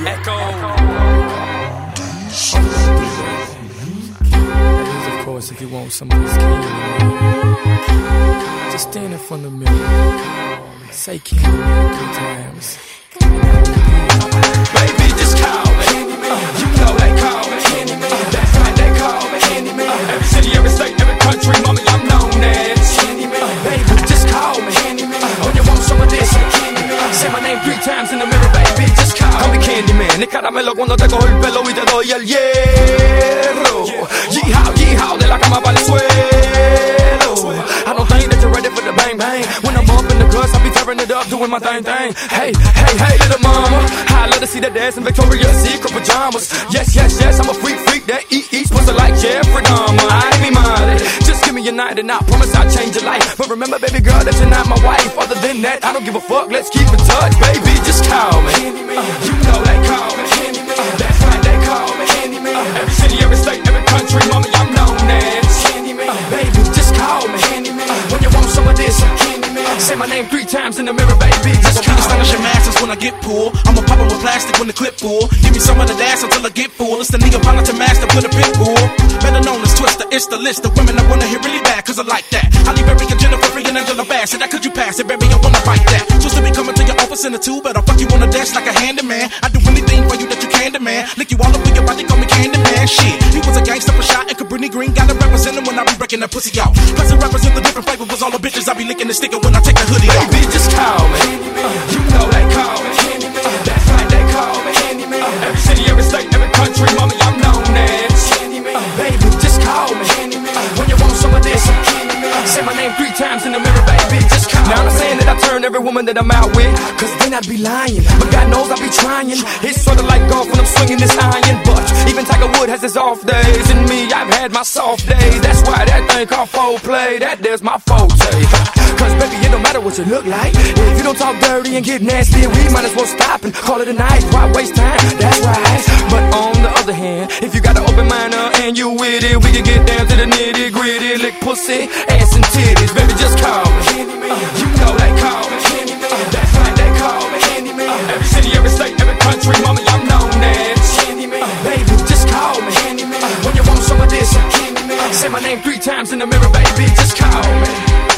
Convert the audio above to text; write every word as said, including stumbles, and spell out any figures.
Echo. Of course, if you want somebody's Candy, just stand in front of the mirror, say Candy three times. Baby, just call me. You know they call me. That's right, they call me. Every city, every state, every country, mommy, I'm known as Baby, just call me. Oh, you want some of this? Say my name three times in the mirror, baby, just call me. Call me Candyman, y caramelo cuando te cojo el pelo y te doy el hierro. Yeehaw, yeehaw, de la cama para el suelo. I don't think that you're ready for the bang bang. When I'm up in the clubs, I be tearing it up, doing my thing thing. Hey, hey, hey, little mama, I love to see that dance in Victoria's Secret pajamas. Yes, yes, yes, I'm a freak, freak that eat, eat, pussy like Jeffrey Dahmer. I ain't me minded, just give me a night and I promise I'll change your life. But remember, baby girl, that you're not my wife. Other than that, I don't give a fuck. Let's keep in touch, baby. Just call me. You know they call me. That's right, they call me. Every city, every state, every country, mommy, I'm known as Baby, just call me. When you want some of this, say my name three times in the mirror, baby. Just call me. Astonishing masters when I get pulled. I'ma pop it with plastic when the clip full. Give me some of the dash until I get full. It's the Neapolitan master with a pit bull. Better known as Twister, it's the list of women I wanna hear really bad, cause I like that. I leave Eric and Jennifer free and Angela Bassett. That could you pass it, baby, I wanna write that. Supposed to be coming to your office in a two, but I'll fuck you on the dash like a handyman. I do anything for you that you can demand. Lick you all up in your body, call me Candyman. Shit, he was a gangster for shot and Cabrini Green. Gotta represent him when I be breaking that pussy out. Plus it represent the different flavor was all the bitches I be licking and sticking when I take the hoodie off. Baby, just call me. You know they call me. That's right, they call me. Every city, every state, every country, mommy, I'm known as Baby, just call me. When you want some of this, say my name three times in the mirror, baby, just call me. Now I'm saying that I turn every woman that I'm out with, cause then I'd be lying, but God knows I be trying. It's sorta like golf when I'm swinging this iron, but even Tiger Wood has his off days, and me, I've had my soft days. That's why that thing called foreplay, that there's my forte. Cause baby, it don't matter what you look like, if you don't talk dirty and get nasty, we might as well stop and call it a night. Why waste time? That's right. But on the other hand, if you got an open mind uh, and you with it, we can get down to the nitty gritty, lick pussy, ass and titties. Baby, just call me. You know they call me. That's right, they call me. Every city, every state, every country, mommy, I'm known as Baby, just call me. When you want some of this, say my name three times in the mirror, baby, just call me.